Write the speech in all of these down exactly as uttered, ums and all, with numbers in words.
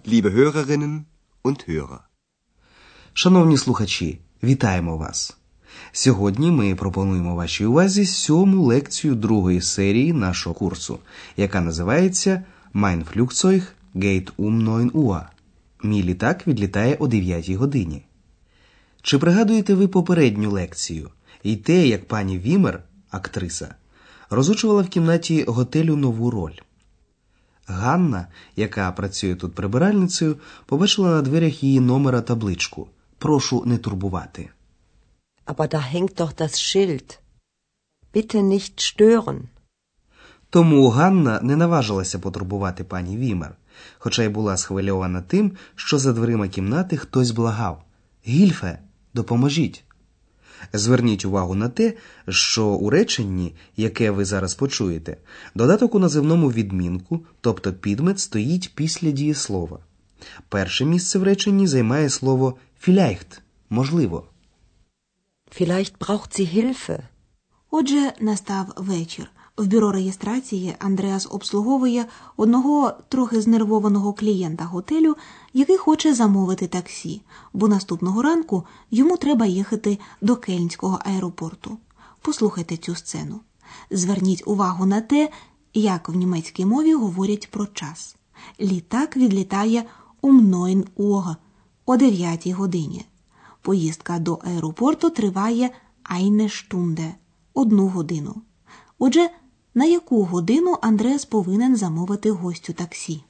Liebe Hörerinnen und Hörer. Шановні слухачі, вітаємо вас! Сьогодні ми пропонуємо вашій увазі сьому лекцію другої серії нашого курсу, яка називається «Mein Flugzeug geht um neun Uhr». Мій літак відлітає о дев'ятій годині. Чи пригадуєте ви попередню лекцію і те, як пані Вімер, актриса, розучувала в кімнаті готелю нову роль? Ганна, яка працює тут прибиральницею, побачила на дверях її номера табличку «Прошу не турбувати». Aber da hängt doch das Schild. Bitte nicht stören. Тому Ганна не наважилася потурбувати пані Вімер, хоча й була схвильована тим, що за дверима кімнати хтось благав: «Гільфе, допоможіть!» Зверніть увагу на те, що у реченні, яке ви зараз почуєте, додаток у називному відмінку, тобто підмет, стоїть після дієслова. Перше місце в реченні займає слово «vielleicht» – «можливо». Vielleicht braucht sie Hilfe. Отже, настав вечір. В бюро реєстрації Андреас обслуговує одного трохи знервованого клієнта готелю, який хоче замовити таксі, бо наступного ранку йому треба їхати до Кельнського аеропорту. Послухайте цю сцену. Зверніть увагу на те, як в німецькій мові говорять про час. Літак відлітає um neun Uhr, о дев'ятій годині. Поїздка до аеропорту триває eine Stunde, одну годину. Отже, на яку годину Андреас повинен замовити гостю таксі?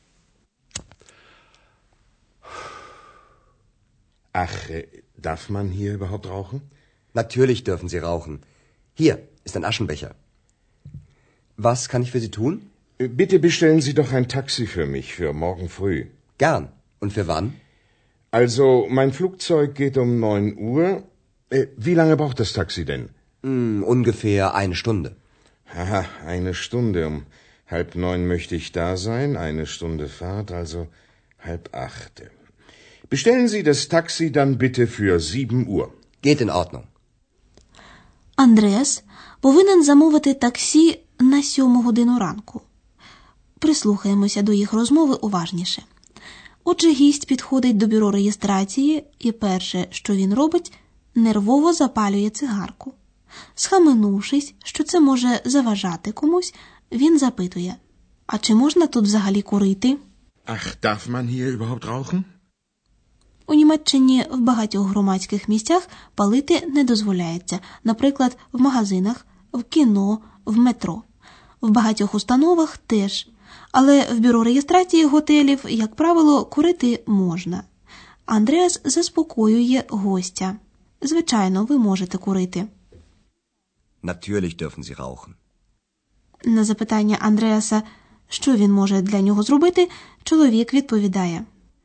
Ach, darf man hier überhaupt rauchen? Natürlich dürfen Sie rauchen. Hier ist ein Aschenbecher. Was kann ich für Sie tun? Bitte bestellen Sie doch ein Taxi für mich für morgen früh. Gern. Und für wann? Also, mein Flugzeug geht um neun Uhr. Äh, wie lange braucht das Taxi denn? Mm, ungefähr eine Stunde. Haha, eine Stunde. Um halb neun möchte ich da sein. Eine Stunde Fahrt, also halb acht. Bestellen Sie das Taxi dann bitte für sieben Uhr. Geht in Ordnung. Андреас повинен замовити таксі на сьому годину ранку. Прислухаємося до їх розмови уважніше. Отже, гість підходить до бюро реєстрації і перше, що він робить, нервово запалює цигарку. Схаменувшись, що це може заважати комусь, він запитує: «А чи можна тут взагалі курити?» Ach, darf man hier überhaupt rauchen? У Німеччині в багатьох громадських місцях палити не дозволяється, наприклад, в магазинах, в кіно, в метро. В багатьох установах теж. Але в бюро реєстрації готелів, як правило, курити можна. Андреас заспокоює гостя. Звичайно, ви можете курити. Natürlich dürfen Sie rauchen. На запитання Андреаса, що він може для нього зробити, чоловік відповідає: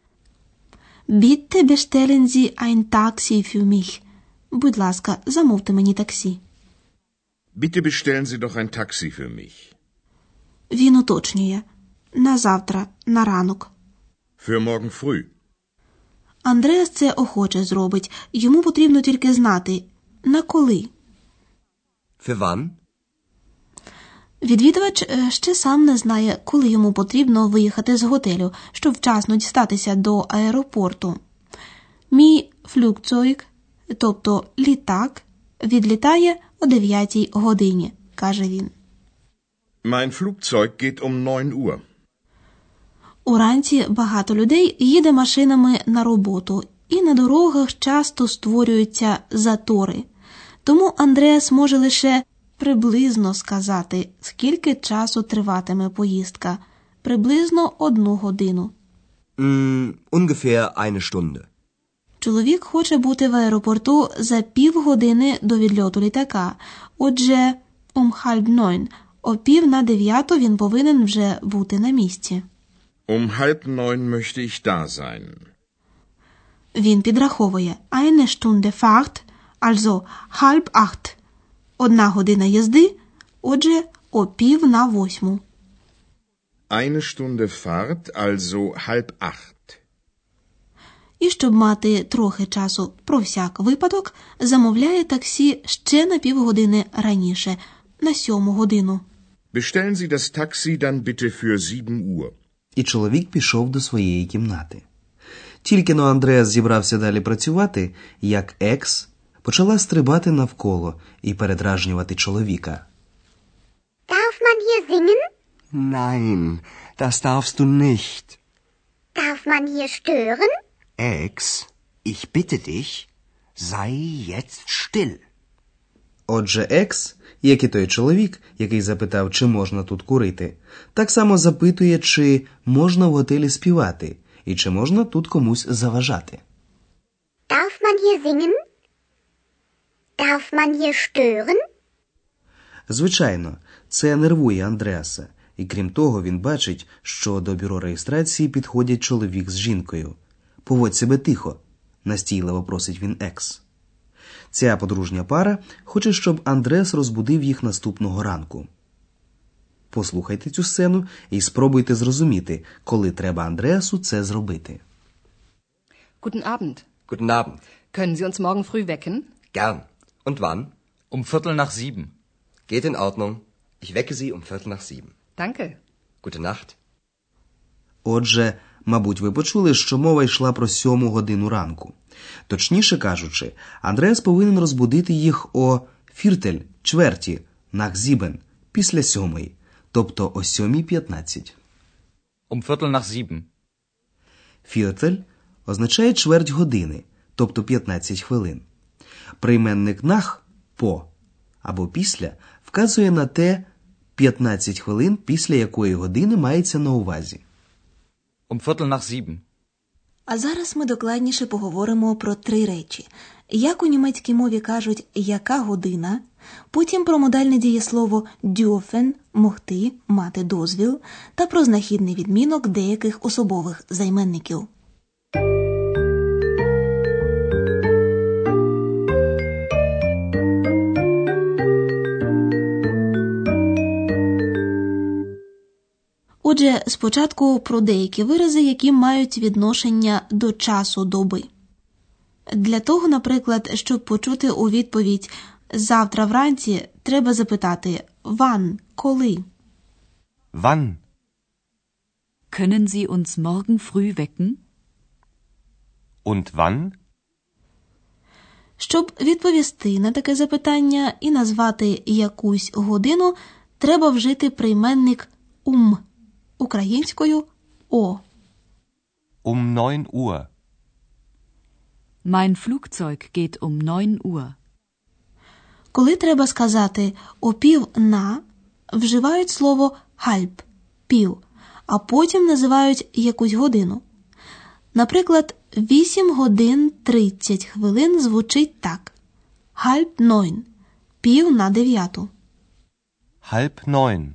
Bitte bestellen Sie ein Taxi für mich. Будь ласка, замовте мені таксі. Bitte bestellen Sie doch ein Taxi für mich. Він уточнює: на завтра, на ранок. Für morgen früh. Андреас це охоче зробить. Йому потрібно тільки знати, на коли. Für wann? Відвідувач ще сам не знає, коли йому потрібно виїхати з готелю, щоб вчасно дістатися до аеропорту. Мій Flugzeug, тобто літак, відлітає о дев'ятій годині, каже він. Mein Flugzeug geht um neun Uhr. Уранці багато людей їде машинами на роботу, і на дорогах часто створюються затори. Тому Андреас може лише приблизно сказати, скільки часу триватиме поїздка. Приблизно одну годину. Mm, ungefähr eine Stunde. Чоловік хоче бути в аеропорту за півгодини до відльоту літака. Отже, um halb neun, о пів на дев'яту він повинен вже бути на місці. Um halb neun möchte ich da sein. Він підраховує eine Stunde Fahrt, also halb acht. Одна година їзди, отже, о пів на восьму. Eine Stunde Fahrt, also halb acht. І щоб мати трохи часу про всяк випадок, замовляє таксі ще на півгодини раніше, на сьому годину. Bestellen Sie das Taxi dann bitte für sieben Uhr. І чоловік пішов до своєї кімнати. Тільки но Андреас зібрався далі працювати, як екс почала стрибати навколо і передражнювати чоловіка. Darf man hier singen? Nein, das darfst du nicht. Darf man hier stören? Ex, ich bitte dich, sei jetzt still. Отже, екс, як і той чоловік, який запитав, чи можна тут курити, так само запитує, чи можна в готелі співати, і чи можна тут комусь заважати. Darf man hier singen? Darf man hier stören? Звичайно, це нервує Андреаса, і крім того він бачить, що до бюро реєстрації підходять чоловік з жінкою. «Поводь себе тихо», – настійливо просить він екс. Ця подружня пара хоче, щоб Андреас розбудив їх наступного ранку. Послухайте цю сцену і спробуйте зрозуміти, коли треба Андреасу це зробити. Guten Abend. Guten Abend. Können Sie uns morgen früh wecken? Gern. Und wann? Um Viertel nach sieben. Geht in Ordnung. Ich wecke Sie um Viertel nach sieben. Danke. Gute Nacht. Отже, мабуть, ви почули, що мова йшла про сьому годину ранку. Точніше кажучи, Андреас повинен розбудити їх о фіртель, чверті, нах зібен, після сьомої, тобто о сьомій п'ятнадцять. Um Viertel nach sieben. Фіртель означає чверть години, тобто п'ятнадцять хвилин. Прийменник нах, по або після вказує на те, п'ятнадцять хвилин після якої години мається на увазі. Um Viertel nach sieben. А зараз ми докладніше поговоримо про три речі. Як у німецькій мові кажуть «яка година», потім про модальне дієслово «dürfen» – «могти», «мати дозвіл» та про знахідний відмінок деяких особових займенників. Отже, спочатку про деякі вирази, які мають відношення до часу доби. Для того, наприклад, щоб почути у відповідь «завтра вранці», треба запитати «wann» – «коли?». Wann? Können Sie uns morgen früh wecken? Und wann? Щоб відповісти на таке запитання і назвати якусь годину, треба вжити прийменник «um». Українською «о». Um neun Uhr. Mein Flugzeug geht um neun Uhr. Коли треба сказати «о пів на», вживають слово «halb» – «пів», а потім називають якусь годину. Наприклад, вісім годин тридцять хвилин звучить так. «Halb neun» – «пів на дев'яту». Halb neun.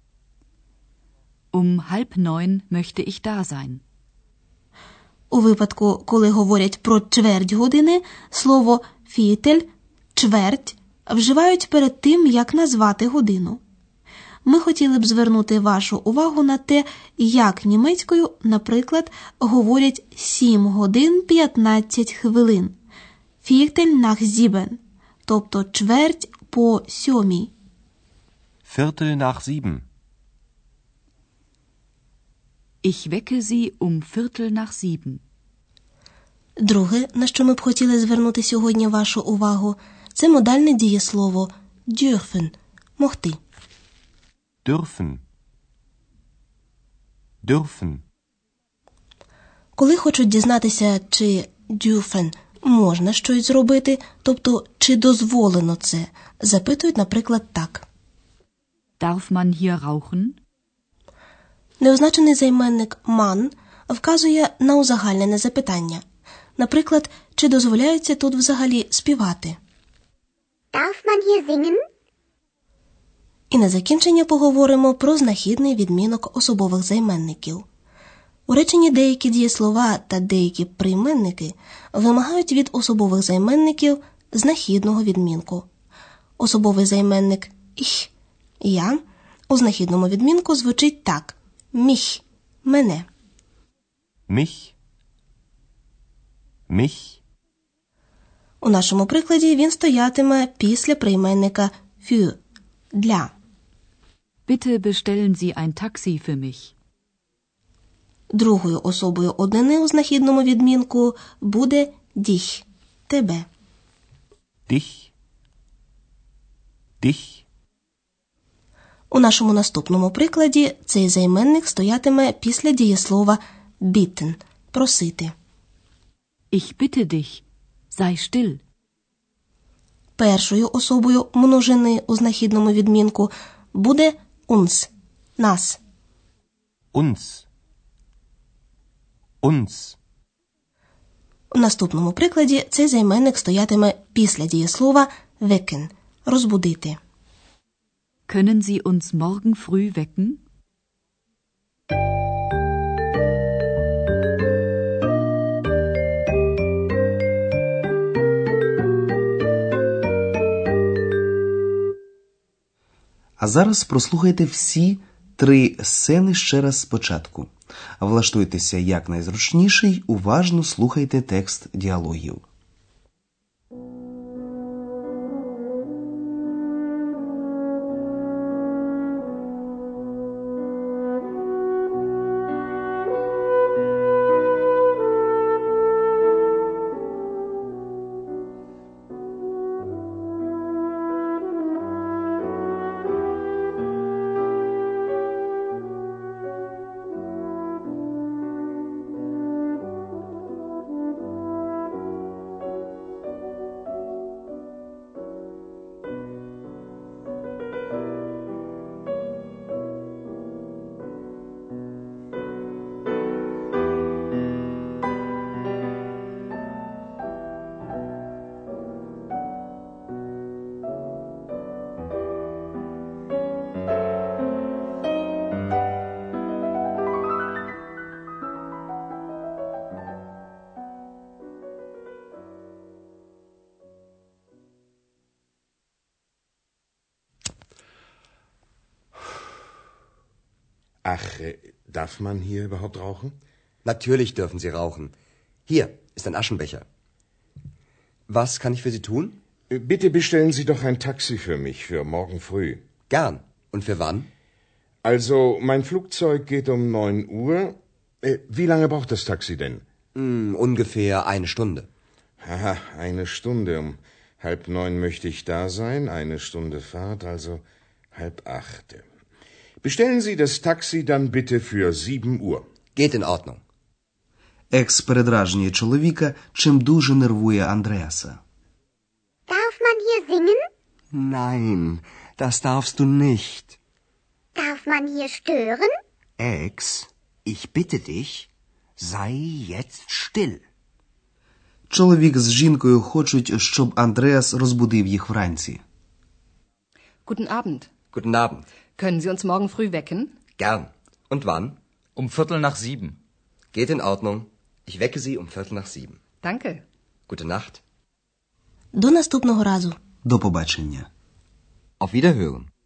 Um halb neun möchte ich da sein. У випадку, коли говорять про чверть години, слово «фітель» – «чверть» вживають перед тим, як назвати годину. Ми хотіли б звернути вашу увагу на те, як німецькою, наприклад, говорять сім годин п'ятнадцять хвилин. «Фітель нах зібен», тобто чверть по сьомій. Viertel nach sieben. Ich wecke Sie um Viertel nach sieben. Друге, на що ми б хотіли звернути сьогодні вашу увагу, це модальне дієслово dürfen – «могти». Dürfen. Dürfen. Коли хочуть дізнатися, чи dürfen можна щось зробити, тобто чи дозволено це, запитують, наприклад, так. Darf man hier rauchen? Неозначений займенник «man» вказує на узагальнене запитання. Наприклад, чи дозволяється тут взагалі співати? Darf man hier singen? І на закінчення поговоримо про знахідний відмінок особових займенників. У реченні деякі дієслова та деякі прийменники вимагають від особових займенників знахідного відмінку. Особовий займенник «ich» – «я» у знахідному відмінку звучить так – «mich» – «мене». Mich. Mich. У нашому прикладі він стоятиме після прийменника «für» – «для». Bitte bestellen Sie ein Taxi für mich. Другою особою однини у знахідному відмінку буде dich – тебе. Dich. Dich. У нашому наступному прикладі цей займенник стоятиме після дієслова bitten – просити. Ich bitte dich, sei still. Першою особою множини у знахідному відмінку буде uns – нас. Uns. Uns. У наступному прикладі цей займенник стоятиме після дієслова wecken – розбудити. Können Sie uns morgen früh wecken? А зараз прослухайте всі три сцени ще раз спочатку. Влаштуйтеся якнайзручніше й уважно слухайте текст діалогів. Ach, darf man hier überhaupt rauchen? Natürlich dürfen Sie rauchen. Hier ist ein Aschenbecher. Was kann ich für Sie tun? Bitte bestellen Sie doch ein Taxi für mich für morgen früh. Gern. Und für wann? Also, mein Flugzeug geht um neun Uhr. Wie lange braucht das Taxi denn? Mm, ungefähr eine Stunde. Haha, eine Stunde. Um halb neun möchte ich da sein. Eine Stunde Fahrt, also halb acht. Bestellen Sie das Taxi dann bitte für sieben Uhr. Geht in Ordnung. Екс передражнює чоловіка, чим дуже нервує Андреаса. Darf man hier singen? Nein, das darfst du nicht. Darf man hier stören? Ex, ich bitte dich, sei jetzt still. Чоловік з жінкою хочуть, щоб Андреас розбудив їх вранці. Guten Abend. Guten Abend. Können Sie uns morgen früh wecken? Gern. Und wann? Um Viertel nach sieben. Geht in Ordnung. Ich wecke Sie um Viertel nach sieben. Danke. Gute Nacht. До наступного разу. До побачення. Auf Wiederhören.